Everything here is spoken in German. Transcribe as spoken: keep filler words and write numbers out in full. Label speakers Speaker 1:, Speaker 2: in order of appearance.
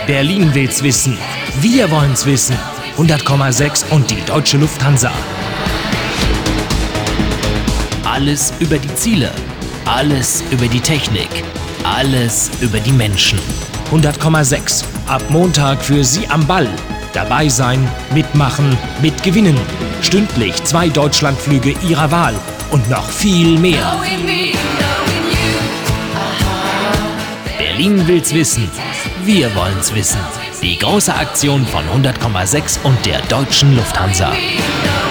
Speaker 1: Berlin will's wissen. Wir wollen's wissen. hundert Komma sechs und die Deutsche Lufthansa. Alles über die Ziele. Alles über die Technik. Alles über die Menschen. hundert Komma sechs. Ab Montag für Sie am Ball. Dabei sein, mitmachen, mitgewinnen. Stündlich zwei Deutschlandflüge Ihrer Wahl. Und noch viel mehr. Berlin will's wissen. Wir wollen's wissen. Die große Aktion von hundert Komma sechs und der Deutschen Lufthansa.